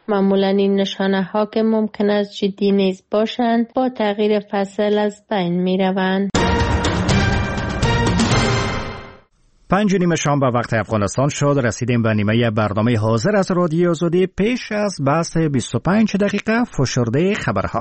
معمولا این نشانه ها که ممکن است جدی نیز باشند با تغییر فصل از بین می روند. 5:30 شام به وقت افغانستان شد. رسیدیم به نیمه برنامه حاضر از رادیو آزادی. پیش از بحث 25 دقیقه فشرده خبرها.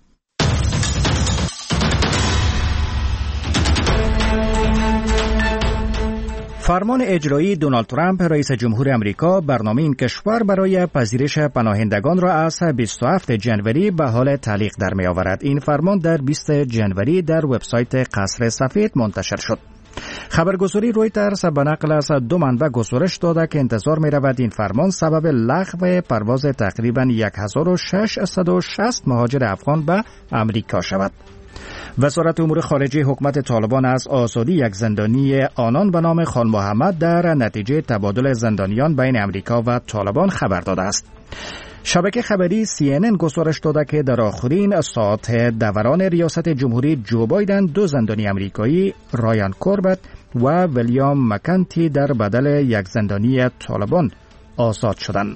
فرمان اجرایی دونالد ترامپ رئیس جمهور امریکا برنامه این کشور برای پذیرش پناهندگان را از 27 جنوری به حال تعلیق در می آورد. این فرمان در 20 جنوری در وبسایت قصر سفید منتشر شد. خبرگزاری رویترز به نقل از 2 منبع گزارش داده که انتظار می رود این فرمان سبب لغو پرواز تقریباً 1660 مهاجر افغان به امریکا شود. وزارت امور خارجه حکومت طالبان از آزادی یک زندانی آنان به نام خان محمد در نتیجه تبادل زندانیان بین امریکا و طالبان خبر داده است. شبکه خبری CNN گزارش داده که در آخرین ساعت دوران ریاست جمهوری جو بایدن 2 زندانی امریکایی رایان کوربت و ویلیام مکنتی در بدل یک زندانی طالبان آزاد شدند.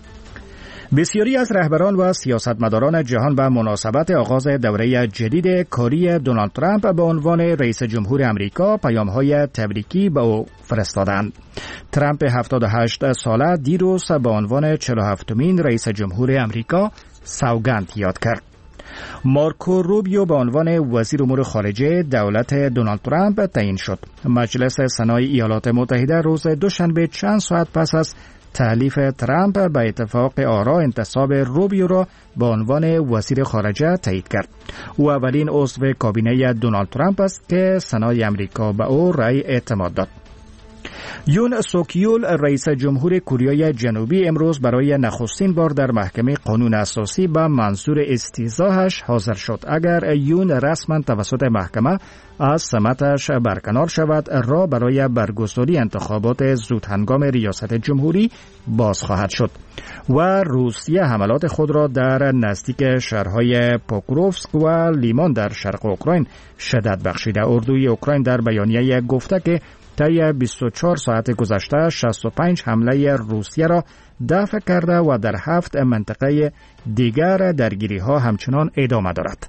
بسیاری از رهبران و سیاستمداران جهان به مناسبت آغاز دوره جدید کاری دونالد ترامپ به عنوان رئیس جمهور امریکا پیام‌های تبریکی به او فرستادند. ترامپ 78 ساله دیروز به عنوان 47مین رئیس جمهور امریکا سوگند یاد کرد. مارکو روبیو به عنوان وزیر امور خارجه دولت دونالد ترامپ تعیین شد. مجلس سنای ایالات متحده روز دوشنبه چند ساعت پس از تحلیف ترامپ به اتفاق آرا انتصاب روبیو را به عنوان وزیر خارجه تایید کرد. او اولین عضو کابینه دونالد ترامپ است که سنای امریکا به او رأی اعتماد داد. یون سوکیول رئیس جمهور کره جنوبی امروز برای نخستین بار در محکمه قانون اساسی به منظور استیضاحش حاضر شد. اگر یون رسما توسط محکمه از سمتش برکنار شود، راه برای برگزاری انتخابات زودهنگام ریاست جمهوری باز خواهد شد و روسیه حملات خود را در نزدیک شهرهای پوکروفسک و لیمان در شرق اوکراین شدت بخشیده. اردوی اوکراین در بیانیه گفته که طی 24 ساعت گذشته 65 حمله روسیه را دفع کرده و در 7 منطقه دیگر درگیری ها همچنان ادامه دارد.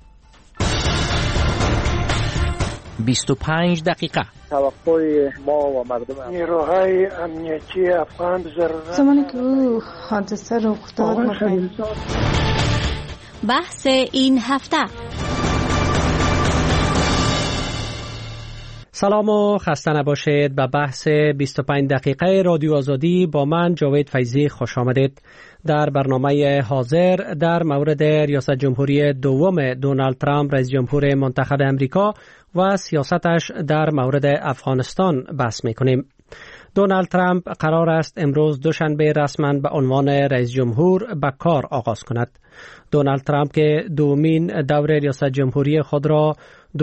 25 دقیقه توقع ما و مردم نیروهای امنیتی افغان زمانی که او حادثه رخ داد بحث این هفته. سلام و خسته نباشید. به بحث 25 دقیقه رادیو آزادی با من جاوید فیضی خوش آمدید. در برنامه حاضر در مورد ریاست جمهوری دوم دونالد ترامپ رئیس جمهور منتخب امریکا و سیاستش در مورد افغانستان بحث می‌کنیم. دونالد ترامپ قرار است امروز دوشنبه رسما به عنوان رئیس جمهور به کار آغاز کند. دونالد ترامپ که دومین دور ریاست جمهوری خود را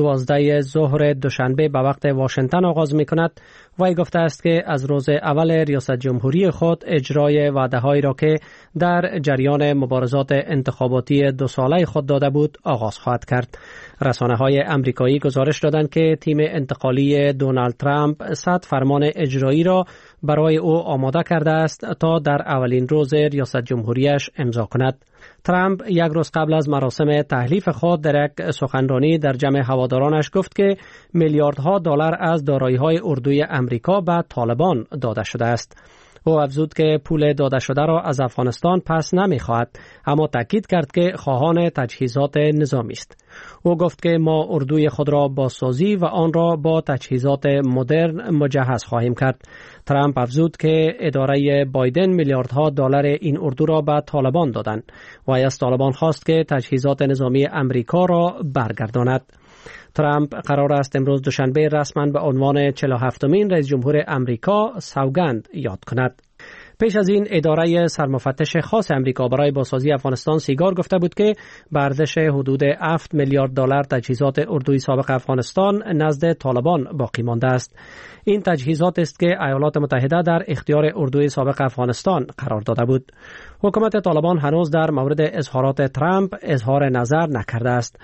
12 ظهر دوشنبه به وقت واشنگتن آغاز می کند، وی گفته است که از روز اول ریاست جمهوری خود اجرای وعده‌هایی را که در جریان مبارزات انتخاباتی 2 ساله خود داده بود آغاز خواهد کرد. رسانه‌های آمریکایی گزارش دادند که تیم انتقالی دونالد ترامپ 100 فرمان اجرایی را برای او آماده کرده است تا در اولین روز ریاست جمهوریش امضا کند. ترامپ یک روز قبل از مراسم تحلیف خود در یک سخنرانی در جمع هوادارانش گفت که میلیاردها دلار از دارایی‌های اردوی امریکا به طالبان داده شده است. او افزود که پول داده شده را از افغانستان پس نمی‌خواهد، اما تاکید کرد که خواهان تجهیزات نظامی است. او گفت که ما اردوی خود را بازسازی و آن را با تجهیزات مدرن مجهز خواهیم کرد. ترامپ افزود که اداره بایدن میلیاردها دلار این اردو را به طالبان دادند و از طالبان خواست که تجهیزات نظامی امریکا را برگرداند. ترامپ قرار است امروز دوشنبه رسما به عنوان 47مین رئیس جمهور امریکا سوگند یاد کند. پیش از این اداره سرمفتش خاص امریکا برای بازسازی افغانستان سیگار گفته بود که به ارزش حدود 7 میلیارد دلار تجهیزات اردوی سابق افغانستان نزد طالبان باقی مانده است. این تجهیزات است که ایالات متحده در اختیار اردوی سابق افغانستان قرار داده بود. حکومت طالبان هنوز در مورد اظهارات ترامپ اظهار نظر نکرده است.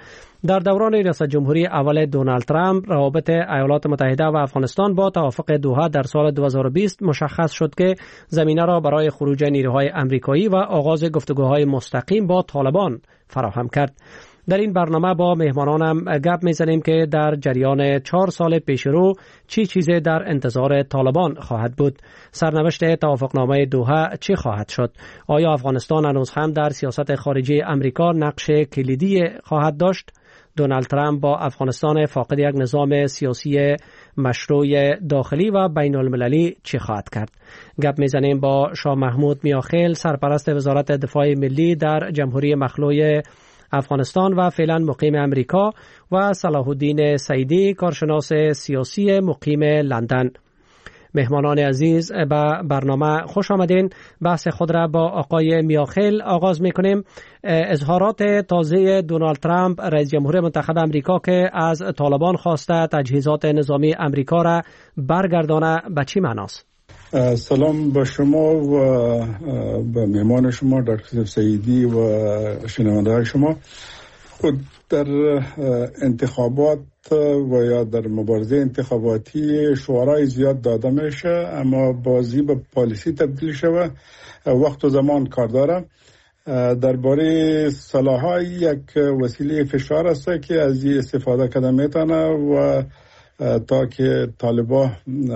در دوران ریاست جمهوری اول دونالد ترامپ روابط ایالات متحده و افغانستان با توافق دوحه در سال 2020 مشخص شد که زمینه را برای خروج نیروهای امریکایی و آغاز گفتگوهای مستقیم با طالبان فراهم کرد. در این برنامه با مهمانانم گپ میزنیم که در جریان 4 سال پیشرو چی چیزی در انتظار طالبان خواهد بود؟ سرنوشت توافقنامه دوحه چی خواهد شد؟ آیا افغانستان هنوز هم در سیاست خارجی امریکا نقش کلیدی خواهد داشت؟ دونالد ترامپ با افغانستان فاقد یک نظام سیاسی مشروع داخلی و بین المللی چی خواهد کرد؟ گپ میزنیم با شاه محمود میاخیل، سرپرست وزارت دفاع ملی در جمهوری مخلوع افغانستان و فعلا مقیم امریکا، و صلاح الدین سعیدی، کارشناس سیاسی مقیم لندن. مهمانان عزیز، به برنامه خوش آمدین. بحث خود را با آقای میاخیل آغاز میکنیم. اظهارات تازه دونالد ترامپ رئیس جمهور منتخب امریکا که از طالبان خواسته تجهیزات نظامی امریکا را برگردانه به چی معناست؟ سلام به شما و به مهمان شما دکتر سعیدی و شنونده‌های شما. خود در انتخابات و یا در مبارزه انتخاباتی شعارهای زیاد داده میشه، اما بازی به پالیسی تبدیل شده وقت و زمان کار داره. درباره سلاح‌ها یک وسیله فشار است که از این استفاده کرده میتونه و تا که طالبان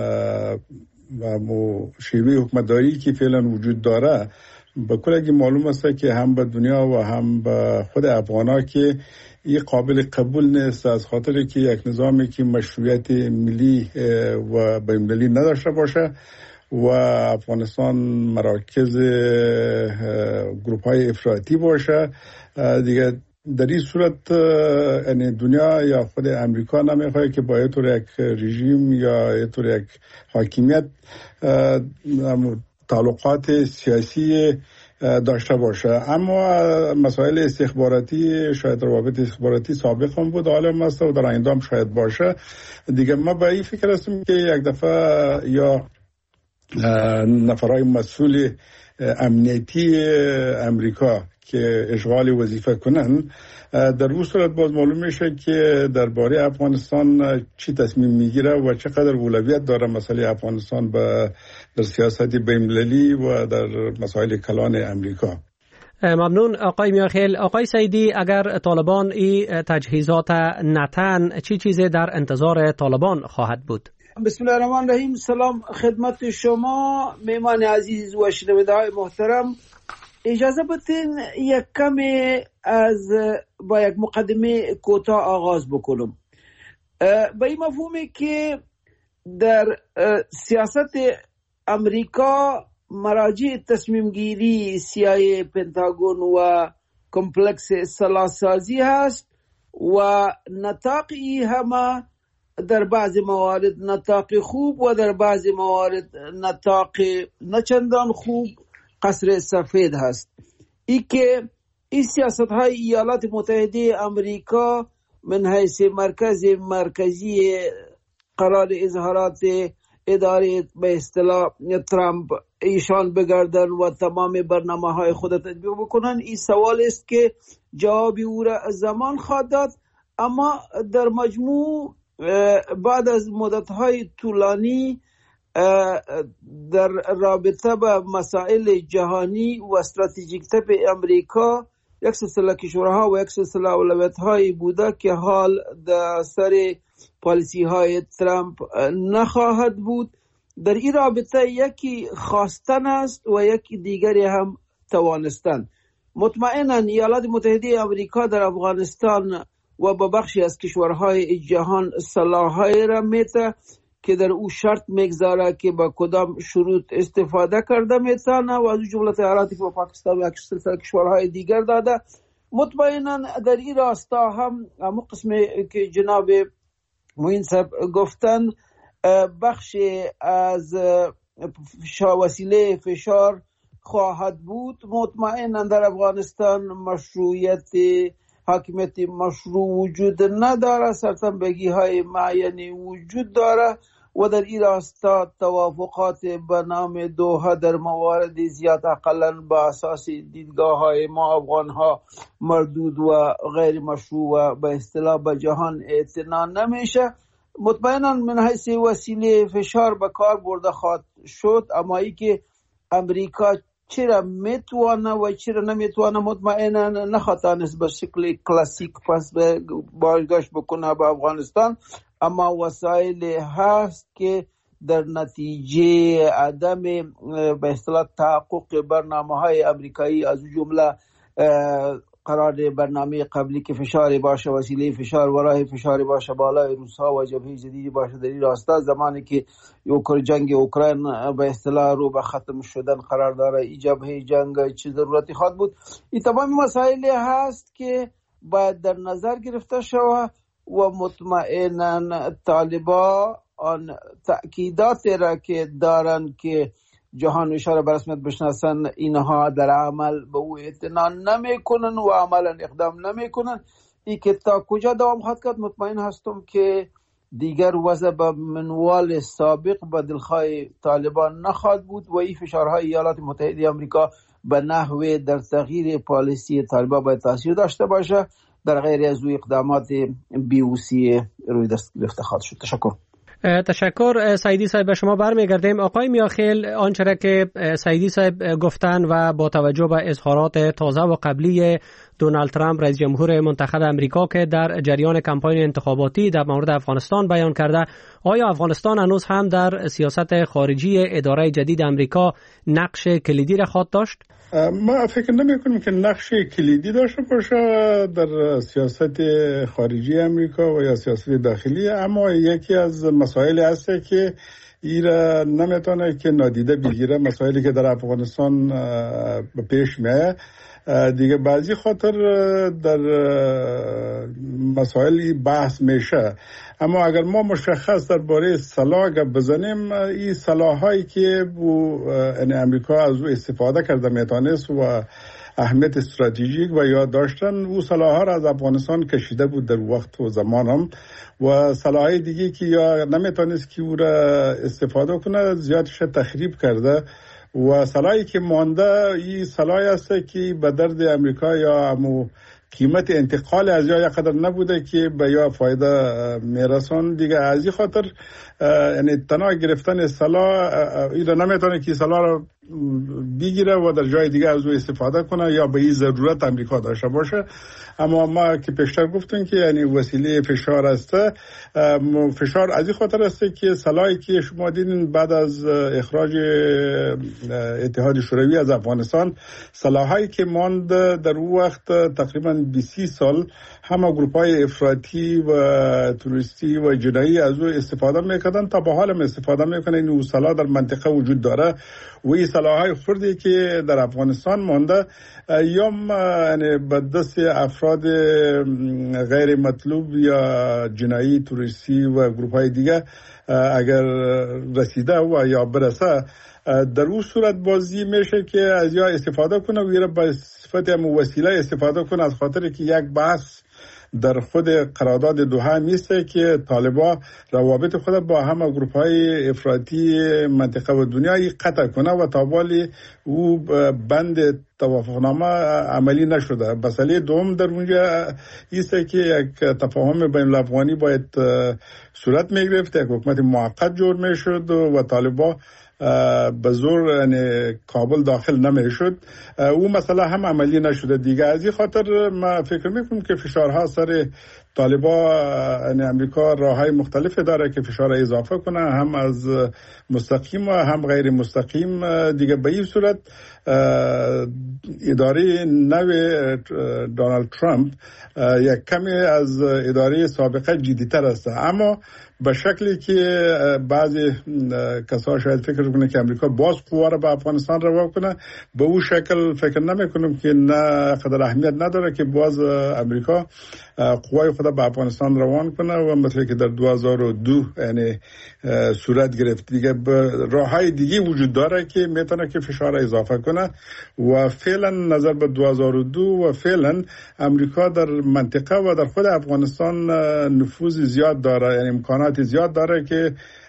و شیوه حکمتداری که فعلا وجود داره به کل اگه معلوم است که هم به دنیا و هم به خود افغانا که این قابل قبول نیست، از خاطر که یک نظامی که مشروعیت ملی و بین‌المللی نداشته باشه و افغانستان مراکز گروپ های افراطی باشه دیگه. در این صورت یعنی دنیا یا خود امریکا نمیخواد که با یه طور یک رژیم یا یه طور یک حاکمیت تعلقات سیاسی داشته باشه. اما مسائل استخباراتی، شاید روابط استخباراتی سابق هم بود، حالا هم است و در آینده هم شاید باشه دیگه. ما به این فکر هستیم که یک دفعه یا نفرهای مسئول امنیتی امریکا که اشغال وظیفه کنن در روز صورت باز معلوم میشه که درباره افغانستان چی تصمیم میگیره و چقدر اولویت داره مسئله افغانستان در سیاست بین‌المللی و در مسائل کلان امریکا. ممنون آقای میاخیل. آقای سعیدی، اگر طالبان این تجهیزات نتن، چی چیزی در انتظار طالبان خواهد بود؟ بسم الله الرحمن الرحیم. سلام خدمت شما میهمان عزیز و شنونده‌های محترم. اجازه بدین یک کمی با یک مقدمه کوتاه آغاز بکنم. به این مفهومی که در سیاست امریکا مراجع تصمیم گیری CIA، پنتاگون و کمپلکس اصلاح سازی هست و نطاقی همه در بعض موارد نطاق خوب و در بعض موارد نطاق نچندان خوب قصر سفید هست. ای که این سیاست های ایالات متحده امریکا من حیث مرکزی قرار اظهارات اداره به اصطلاح ترامپ ایشان بگردن و تمام برنامه های خود تطبیق بکنن، این سوال است که جوابی او را زمان خواهد داد. اما در مجموع بعد از مدت‌های طولانی در رابطه با مسائل جهانی و استراتژیک تپ امریکا یک سلسله کشورها و یک سلسله اولویت‌هایی بوده که حال در سر پالیسی‌های ترامپ نخواهد بود. در این رابطه یکی خواستن است و یکی دیگری هم توانستن. مطمئناً ایالات متحده امریکا در افغانستان و با بخشی از کشورهای جهان سلاح‌های را میته که در او شرط میگذاره که با کدام شروط استفاده کرده میتونه و از جمله تحریراتی که با پاکستان و سلسله کشورهای دیگر داده. مطمئنا در این راستا هم همون قسمی که جناب معین صاحب گفتن بخش از وسیله فشار خواهد بود. مطمئنا در افغانستان مشروعیت حاکمیت مشروع وجود نداره، سرطنبگی های معینی وجود داره و در این راستا توافقات به نام دوحه در موارد زیاد اقلا به اساس دیدگاه های ما افغان ها مردود و غیر مشروع و به اصطلاح به جهان اعتنا نمیشه. مطمئنا من حیث وسیله فشار به کار برده خواهد شد، اما ای که امریکا چرا میتوانه و چرا نمیتوانه مطمئنا نخواتانست به شکل کلاسیک پس بازگشت بکنه به افغانستان، اما وسایل هست که در نتیجه عدم به اصطلاح تحقق برنامه‌های امریکایی از جمله قرار برنامه قبلی که فشار باشه، وسیله فشار و راه فشار باشه بالای روس‌ها و جبهه جدیدی باشه در این راستا، زمانی که جنگ اوکراین به اصطلاح رو به ختم شدن قرار داره، این جبهه جنگ چه ضرورتی خواهد بود. این تمام مسائل هست که باید در نظر گرفته شود و مطمئنا طالبان آن تأکیدات را که دارن که جهان اشاره به رسمیت بشناسن، اینها در عمل به او اعتنا نمیکنن و عملا اقدام نمیکنن. این که تا کجا دوام خواهد کرد مطمئن هستم که دیگر وضع به منوال سابق به دلخواه طالبان نخواهد بود و این فشارهای ایالات متحده آمریکا به نحوه در تغییر پالیسی طالبان باید تاثیر داشته باشه، در غیر از او اقدامات بیوسی روی دست گرفته خواهد شد. تشکر سعیدی صاحب. به شما برمیگردیم. آقای میاخیل، آنچه را که سعیدی صاحب گفتن و با توجه به اظهارات تازه و قبلی دونالد ترامپ رئیس جمهور منتخب امریکا که در جریان کمپاین انتخاباتی در مورد افغانستان بیان کرده، آیا افغانستان هنوز هم در سیاست خارجی اداره جدید امریکا نقش کلیدی را خواهد داشت؟ ما فکر نمی کنیم که نقش کلیدی داشته باشه در سیاست خارجی امریکا و یا سیاست داخلی، اما یکی از مسائل هست که ایران نمیتونه که نادیده بگیره مسائلی که در افغانستان به پیش میاد. دیگه بعضی خاطر در مسائل بحث میشه، اما اگر ما مشخص درباره سلاح بزنیم، این سلاحایی که امریکا از او استفاده کرده میتونست و اهمیت استراتژیک و یاد داشتن، او سلاح‌ها را از افغانستان کشیده بود در وقت و زمان هم، و سلاح‌های دیگه که یا نمیتونست که او را استفاده کنه زیادش تخریب کرده و سلاحی که مانده این سلاحی است که به درد امریکا یا امو قیمت انتقال از یا قدر نبوده که به یا فایده میرسون. دیگه از این خاطر یعنی تنها گرفتن سلاح ایران نمیتونه که سلاح را بگیره و در جای دیگه از او استفاده کنه یا به این ضرورت امریکا داشته باشه. اما ما که پیشتر گفتیم که یعنی وسیله فشار است، فشار از این خاطر است که سلاحی که شما دیدین بعد از اخراج اتحاد شوروی از افغانستان، سلاحایی که ماند در اون وقت تقریبا 20 سال همه گروپ‌های افراطی و توریستی و جنایی از او استفاده میکردن، تا به حال هم استفاده میکنن. این سلاح در منطقه وجود داره و این سلاح‌های خردی که در افغانستان مانده یا یعنی به دست افراد غیر مطلوب یا جنایی توریستی و گروپ‌های دیگه اگر رسیده و یا برسه، در اون صورت بازی میشه که از یا استفاده کنه و یا به صفت وسیله استفاده کنه، از خاطر که یک بحث در خود قرارداد دوحه میسته که طالبان روابط خود با همه گروپ‌های افراطی منطقه و دنیای قطع کنه و تابالی او بند توافقنامه عملی نشده. مسئله دوم در اونجا ایسته که یک تفاهم بین الافغانی باید صورت میگرفت، یک حکومت موقت جور میشد و طالبان به زور یعنی کابل داخل نمیشد. او مسئله هم عملی نشده. دیگه از این خاطر ما فکر میکنم که فشارها سر طالبان یعنی امریکا راههای مختلف داره که فشار اضافه کنه، هم از مستقیم و هم غیر مستقیم. دیگه به این صورت اداره نو دونالد ترامپ یک کمی از اداره سابقه جدی‌تر است، اما به شکلی که بعضی کسا شاید فکر کنه که امریکا باز قوا را به افغانستان روا کنه، به اون شکل فکر نمی کنم که نه قدر اهمیت نداره که باز امریکا قوای خود به افغانستان روان کنه و مثل که در 2002 یعنی صورت گرفت. دیگه راههای دیگه وجود داره که میتونه که فشار اضافه کنه و فعلا نظر به 2002 و فعلا امریکا در منطقه و در خود افغانستان نفوذ زیاد داره، یعنی امکانات زیاد داره که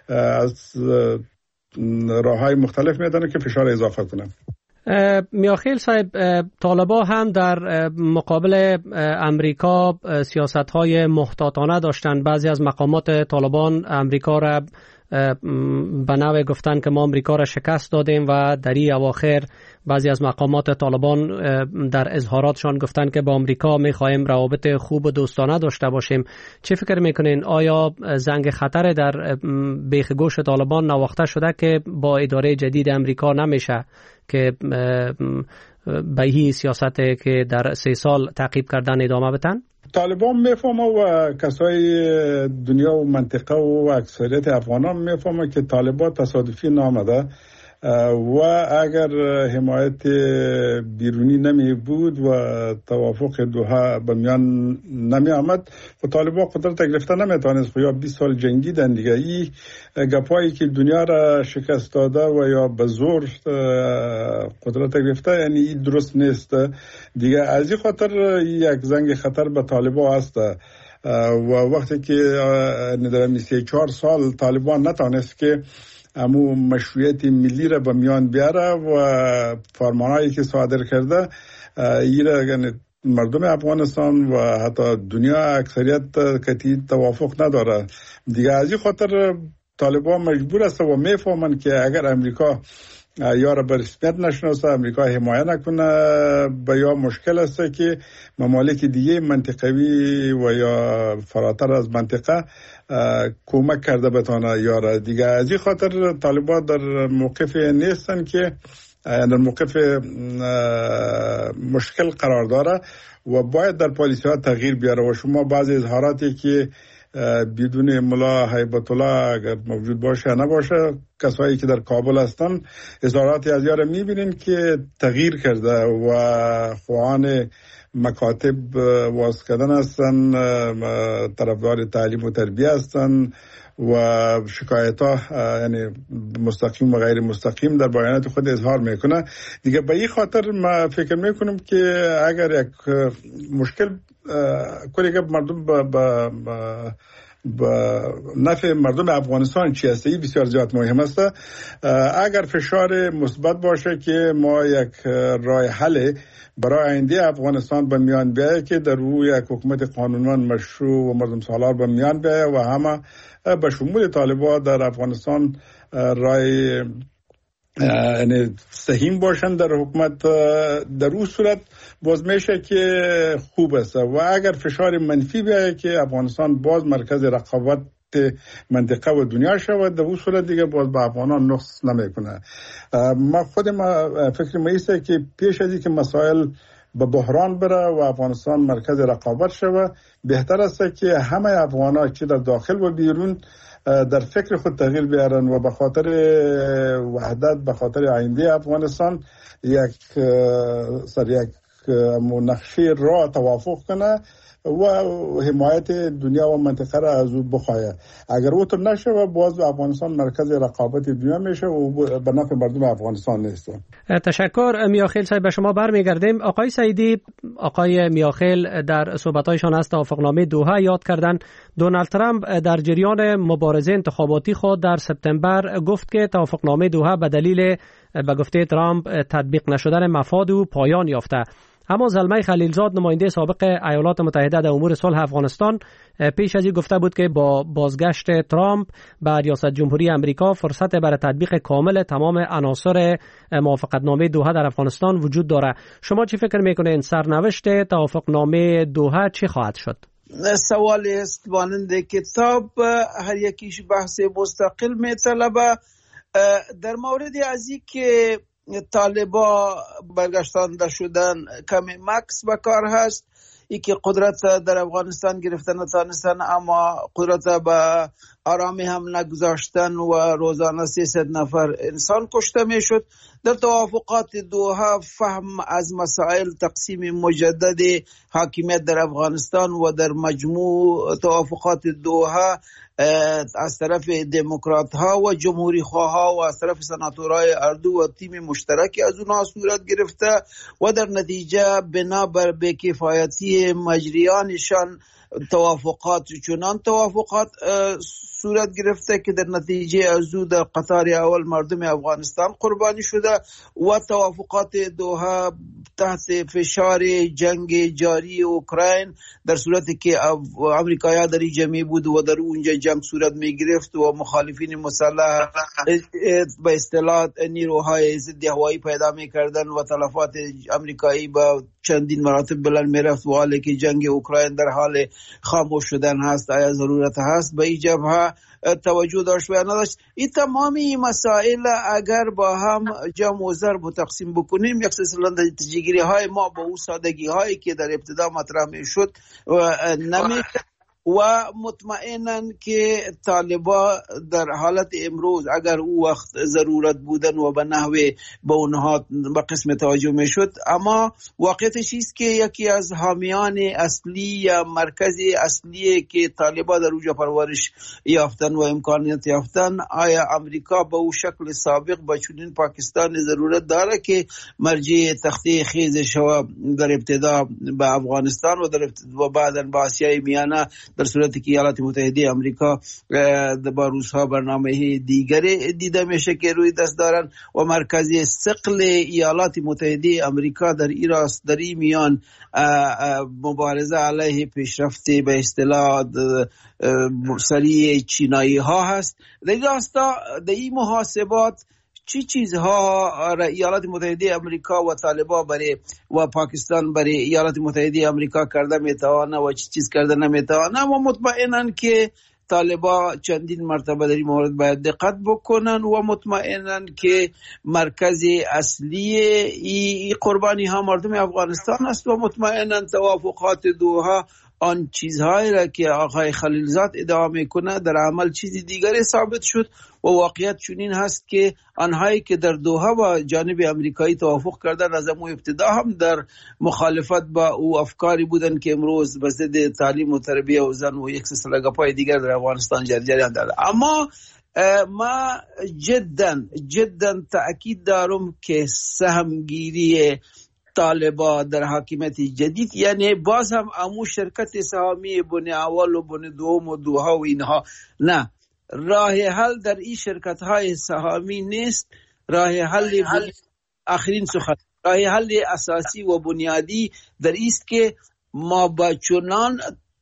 از راههای مختلف میدانه که فشار اضافه کنه. میاخیل صاحب، طالبان هم در مقابل امریکا سیاست‌های محتاطانه داشتند. بعضی از مقامات طالبان امریکا را به نوع گفتن که ما امریکا را شکست دادیم و در این اواخر بعضی از مقامات طالبان در اظهاراتشان گفتن که با امریکا می‌خواهیم روابط خوب و دوستانه داشته باشیم. چه فکر میکنین؟ آیا زنگ خطر در بیخ گوش طالبان نواخته شده که با اداره جدید امریکا نمیشه که به این سیاست که در 3 سال تعقیب کردن ادامه بدن؟ طالبان میفهمه و کسای دنیا و منطقه و اکثریت افغانان میفهمه که طالبان تصادفی نامده و اگر حمایت بیرونی نمی بود و توافق دوحه به میان نمی آمد و طالبان قدرت گرفته نمیتونست. یا 20 سال جنگیدن دیگه. این گپایی که دنیا را شکست داده و یا به زور قدرت گرفته، یعنی این درست نیست دیگه. از این خاطر یک زنگ خطر به طالبان است و وقتی که در 34 سال طالبان نتونست که امو مشروعیت ملی را به میان بیاره و فرمانهایی که صادر کرده یعنی مردم افغانستان و حتی دنیا اکثریت کتی توافق نداره دیگه. از این خاطر طالبان مجبور است و میفهمن که اگر امریکا یا را به رسمیت نشناسه، امریکا حمایت نکنه، به یا مشکل است که ممالک دیگه منطقوی و یا فراتر از منطقه کمک کرده بتانه یاره دیگه. از این خاطر طالبان در موقف نیستن که در موقف مشکل قرار داره و باید در پالیسی ها تغییر بیاره. و شما بعضی اظهاراتی که بدون ملا هیبت الله اگر موجود باشه نباشه، کسایی که در کابل هستن اظهاراتی از یاره میبینین که تغییر کرده و خواهان مکاتب واس کردن هستن، طرفدار تعلیم و تربیه هستن و شکایت ها یعنی مستقیم و غیر مستقیم در بیانات خود اظهار میکنه دیگه. به این خاطر ما فکر میکنم که اگر یک مشکل کلی که مردم با نفع مردم افغانستان چی هسته، بسیار زیاد مهم است. اگر فشار مثبت باشه که ما یک راه حل برای آینده افغانستان به میان بیایه که در روی یک حکومت قانونمند مشروع و مردم سالار به میان بیایه و همه به شمول طالبان در افغانستان رای یعنی سهیم باشن در حکومت، در اون صورت باز میشه که خوب است. و اگر فشار منفی بیایه که افغانستان باز مرکز رقابت منطقه و دنیا شود، در اون صورت دیگه باز به افغانان نقص نمیکنه. ما فکر ما ایسته که پیش از اینکه مسائل به بحران بره و افغانستان مرکز رقابت شود، بهتر است که همه افغان‌ها چه در داخل و بیرون در فکر خود تغییر بیارن و به خاطر وحدت، به خاطر آینده افغانستان یک نقشه راه توافق کنه و حمایت دنیا و منطقه را از او بخواهد. اگر او تو نشه و باز افغانستان مرکز رقابت دنیا میشه و به نفع مردم افغانستان نیست. تشکر میاخیل صاحب. به شما برمیگردیم. آقای سعیدی، آقای میاخیل در صحبتایشان از توافقنامه دوحه یاد کردن. دونالد ترامپ در جریان مبارزه انتخاباتی خود در سپتامبر گفت که توافقنامه دوحه به دلیل به گفته ترامپ تطبیق نشدن مفاد او پایان یافته. اما زلمه خلیلزاد، نماینده سابق ایالات متحده در امور صلح افغانستان، پیش از این گفته بود که با بازگشت ترامپ به ریاست جمهوری امریکا فرصت برای تطبیق کامل تمام عناصر موافقتنامه دوحه در افغانستان وجود داره. شما چی فکر میکنین سرنوشت توافقنامه دوحه چی خواهد شد؟ سوال است مانند کتاب، هر یکیش بحث مستقل میطلبه. در مورد از این که طالبا برگشتانده شدن کمی مکس بکار هست، ای که قدرت در افغانستان گرفتن نتانستن اما قدرت به آرامی هم نگذاشتن و روزانه 300 نفر انسان کشته می شد. در توافقات دوحه فهم از مسائل تقسیم مجدد حاکمیت در افغانستان و در مجموع توافقات دوحه از طرف دموکرات ها و جمهوری خواه ها و از طرف سناتورای اردو و تیم مشترکی از اونها صورت گرفته و در نتیجه بنابر بی‌کفایتی مجریانشان توافقات چنان توافقات صورت گرفته که در نتیجه از او در قطار اول مردم افغانستان قربانی شده و توافقات دوحه تحت فشار جنگ جاری اوکراین در صورتی که امریکایی‌ها در جمعی بود و در اونجا جنگ صورت می گرفت و مخالفین مسلح به اصطلاح نیروهای ضد هوایی پیدا می کردن و تلفات امریکایی با چندین مراتب بلند می رفت و حالی که جنگ اوکراین در حال خاموش شدن هست آیا ضرورت هست به این جبهه توجه داشت و نداشت. این تمامی مسائل اگر با هم جمع و ضرب و تقسیم بکنیم یک سلسله نتیجه‌گیری های ما با اون سادگی هایی که در ابتدا مطرح می شد نمی و مطمئناً که طالبا در حالت امروز اگر او وقت ضرورت بودن و به نحوه به اونها به قسم توجه می شد، اما واقعیتش است که یکی از حامیان اصلی یا مرکزی اصلی که طالبا در اونجا پرورش یافتن و امکانیت یافتن، آیا امریکا به اون شکل سابق با چنین پاکستان ضرورت داره که مرجع تخته خیزش و در ابتدا به افغانستان و بعداً به آسیای میانه در صورتی که ایالات متحده آمریکا با روزها برنامه دیگری دیده میشه که روی دست دارن و مرکزی ثقل ایالات متحده آمریکا در ایراست در این میان مبارزه علیه پیشرفت به اصطلاح سریع چینایی ها هست. در این محاسبات چی چیزها ایالات متحده آمریکا و طالبان برای و پاکستان برای ایالات متحده آمریکا کرده میتوانه و چی چیز کرده نمیتوانه و مطمئنن که طالبان چندین مرتبه در این مورد باید دقت بکنن و مطمئنن که مرکز اصلی ای قربانی ها مردم افغانستان است و مطمئنن توافقات دوحه آن چیزهایی را که آقای خلیلزاد ادعا میکنه در عمل چیزی دیگری ثابت شد و واقعیت چنین هست که آنهایی که در دوحه با جانب امریکایی توافق کردن از امو ابتدا هم در مخالفت با او افکاری بودن که امروز به ضد تعلیم و تربیه و زن و یک سلسله گپای دیگر در افغانستان جریان داره. اما ما جدا تأکید دارم که سهمگیری طالبا در حاکمیت جدید یعنی باز هم امو شرکت سهامی بن اول و بن دوم و دوحه و اینها نه، راه حل در این شرکت های سهامی نیست. راه حل آخرین سخن راه حل اساسی و بنیادی در است که ما با چنان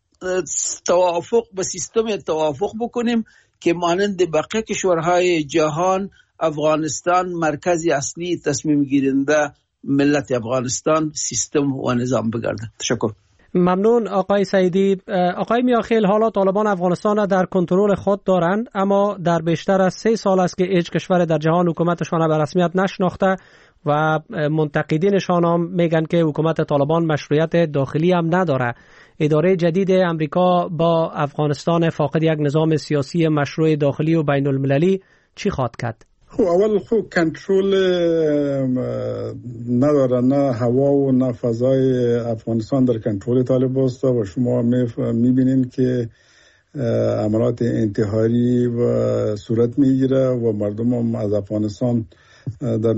توافق به سیستم توافق بکنیم که مانند بقیه کشورهای جهان افغانستان مرکزی اصلی تصمیم گیرنده ملت افغانستان سیستم و نظام بگرده. تشکر. ممنون آقای سعیدی. آقای میاخیل، حالا طالبان افغانستان را در کنترل خود دارند، اما در بیشتر از 3 سال است که هیچ کشور در جهان حکومتشان به رسمیت نشناخته و منتقدینشان هم میگن که حکومت طالبان مشروعیت داخلی هم نداره. اداره جدید امریکا با افغانستان فاقد یک نظام سیاسی مشروع داخلی و بین المللی چی خواهد کرد؟ اول کنترل نداره، نه هوا و نه فضای افغانستان در کنترل طالبان است و شما میبینین که عملات انتحاری و صورت میگیره و مردم هم از افغانستان در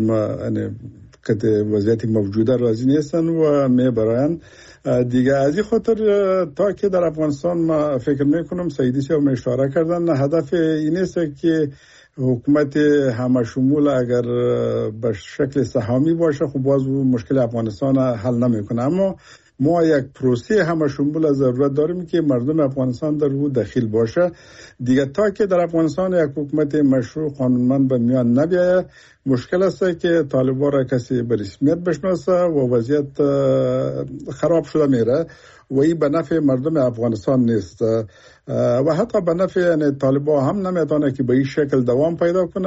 وضعیت موجوده راضی نیستن و میبرن دیگه. از این خاطر تا که در افغانستان ما فکر میکنم سعیدی صاحب اشاره کردن، هدف این است که حکومت همه شمول اگر به شکل سهامی باشه خب باز مشکل افغانستان حل نمیکنه، اما ما یک پروسه همه شمول ضرورت داریم که مردم افغانستان در او دخیل باشه دیگه. تا که در افغانستان یک حکومت مشروع قانونمند به میان نبیاید مشکل است که طالبان را کسی به رسمیت بشناسه و وضعیت خراب شده میره و این به نفع مردم افغانستان نیست و حتی به نفع طالبان هم نمیتونه که به این شکل دوام پیدا کنه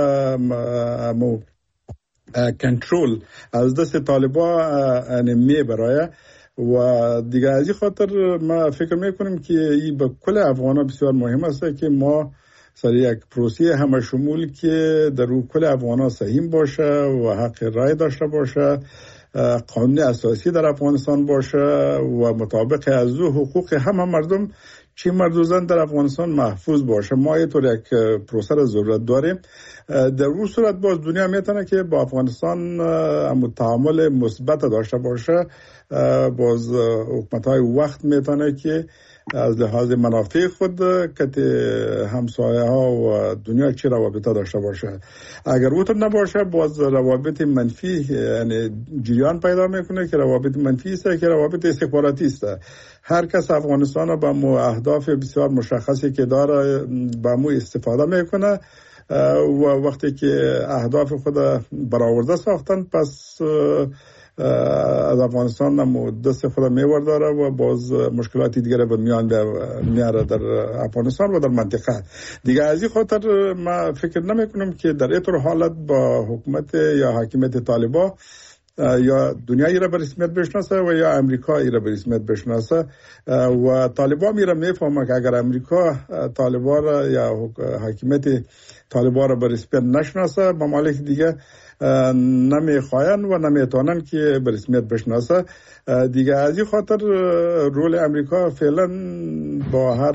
و کنترل از دست طالبان میبره و دیگه. از این خاطر ما فکر میکنیم که این به کل افغانان بسیار مهم است که ما سر یک پروسه همه شمول که در اون کل افغانان سهیم باشه و حق رای داشته باشه، قانون اساسی در افغانستان باشه و مطابق از او حقوق همه مردم چی مرد و زن در افغانستان محفوظ باشه. ما اینطور یک پروسه را ضرورت داریم. در اون صورت باز دنیا میتونه که با افغانستان تعامل مثبت داشته باشه باز حکومت‌های وقت میتونه که از لحاظ منافع خود که همسایه ها و دنیا چه روابط داشته باشه. اگر اونطور نباشه باز روابط منفی یعنی جریان پیدا میکنه که روابط منفی است که روابط استخباراتی است. هر کس افغانستان با مو اهداف بسیار مشخصی که داره با مو استفاده میکنه و وقتی که اهداف خود برآورده ساختن پس از افغانستان هم دست خود میور داره و باز مشکلاتی دیگه به میان میاره در افغانستان و در منطقه دیگه. از این خاطر ما فکر نمی کنم که در این طور حالت با حکومت یا حاکمیت طالبان یا دنیایی را به رسمیت بشناسه و یا امریکایی را به رسمیت بشناسه و طالبان میره میفهمه که اگر امریکا طالبان را یا حاکمیت طالبان را به رسمیت نشناسه ممالک دیگه نمیخواین و نمیتونن که به رسمیت بشناسه دیگه. از این خاطر رول امریکا فعلا با هر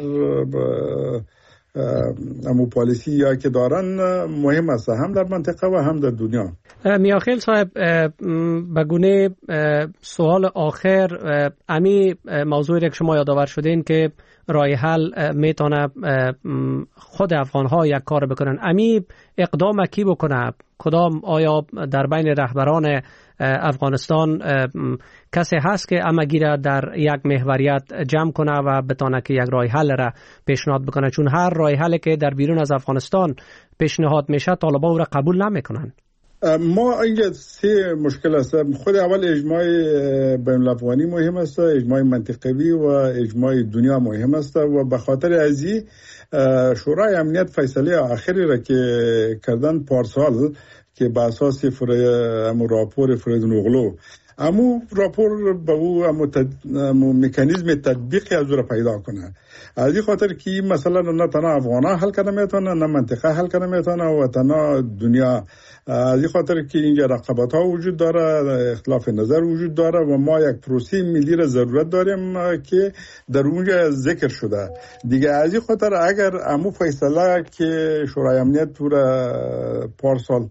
امو پالیسی یا که دارن مهم است هم در منطقه و هم در دنیا. میاخیل صاحب به گونه سوال آخر امی موضوعی که شما یادآور شدین که راه حل میتونه خود افغان ها یک کار بکنن، امی اقدام کی بکنه؟ کدام آیا در بین رهبران افغانستان کسی هست که اما گیره در یک محوریت جمع کنه و بتانه که یک راه حل را پیشنهاد بکنه؟ چون هر راه حلی که در بیرون از افغانستان پیشنهاد میشه طالبان او را قبول نمیکنن. ما اینجا سه مشکل است. خود اول اجماع بین الافغانی مهم است، اجماع منطقوی و اجماع دنیا مهم است و به خاطر ازی شورای امنیت فیصله آخری را که کردن پارسال که به اساس راپور فریدون اغلو امو راپور به او مکانیزم تطبیقی از او را پیدا کنه. از این خاطر که مثلا نه تنها افغانا حل کنه میتونه نه منطقه حل کنه میتونه و تنها دنیا. از این خاطر که اینجا رقابت ها وجود داره، اختلاف نظر وجود داره و ما یک پروسه ملی را ضرورت داریم که در اونجا ذکر شده دیگه. از این خاطر اگر امو فیصله که شورای امنیت پارسال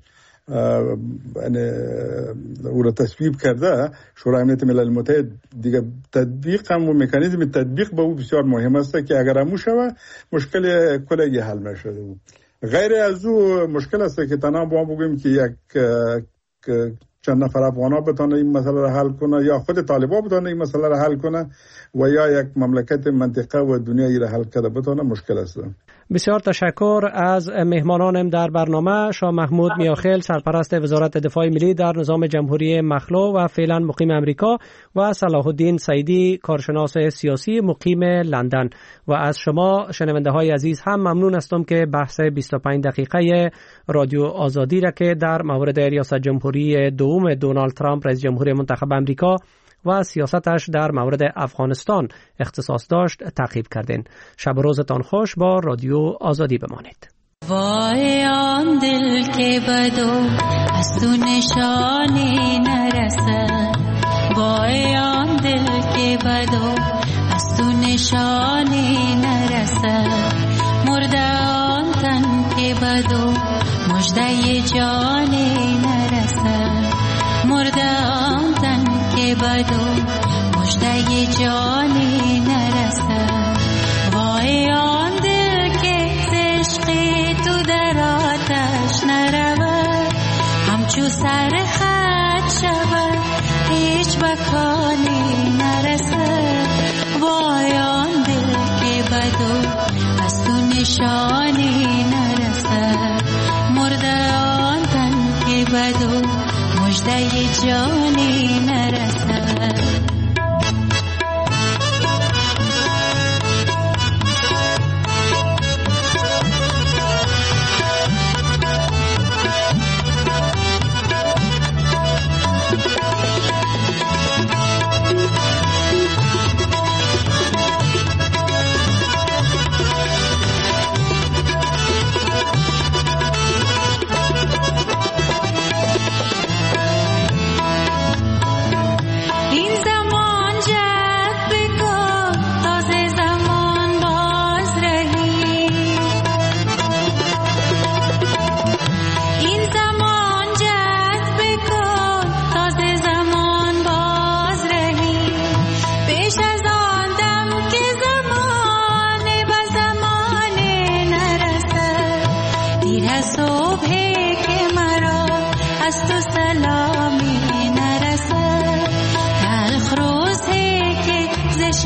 او را تصویب کرده شورای امنیت ملل متحد دیگه تطبیق هم و مکانیزم تطبیق به او بسیار مهم است که اگر همو شوه مشکل کلگی حل نشده بود. غیر از او مشکل است که تنها با بگویم که یک چند نفر افغانا بتونه این مسئله را حل کنه یا خود طالبان بتونه این مسئله را حل کنه و یا یک مملکت منطقه و دنیایی را حل کرده بتونه مشکل است. بسیار تشکر از مهمانانم در برنامه. شاه محمود میاخیل سرپرست وزارت دفاع ملی در نظام جمهوری مخلوع و فعلا مقیم امریکا و صلاح الدین سعیدی کارشناس سیاسی مقیم لندن. و از شما شنونده های عزیز هم ممنون هستم که بحث 25 دقیقه رادیو آزادی را که در مورد ریاست جمهوری دوم دونالد ترامپ رئیس جمهور منتخب امریکا و سیاستش در مورد افغانستان اختصاص داشت تعقیب کردین. شب و روزتان خوش با رادیو آزادی بمانید. وای آن دل که بدو از تو نشانی نرسد، وای آن دل که بدو از تو نشانی نرسد، مرده آن تن که بدو مژده جانی نرسد، مرده آن تن که بدو مژده جانی نرسد. وای آن دل که عشقی تو در آتش نرود، همچو سر خط شود هیچ بکانی نرسد. وای آن دل که بدو از تو نشانی نرسد، مرده آن تن که بدو مژده جانی نرسد.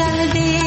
कह दे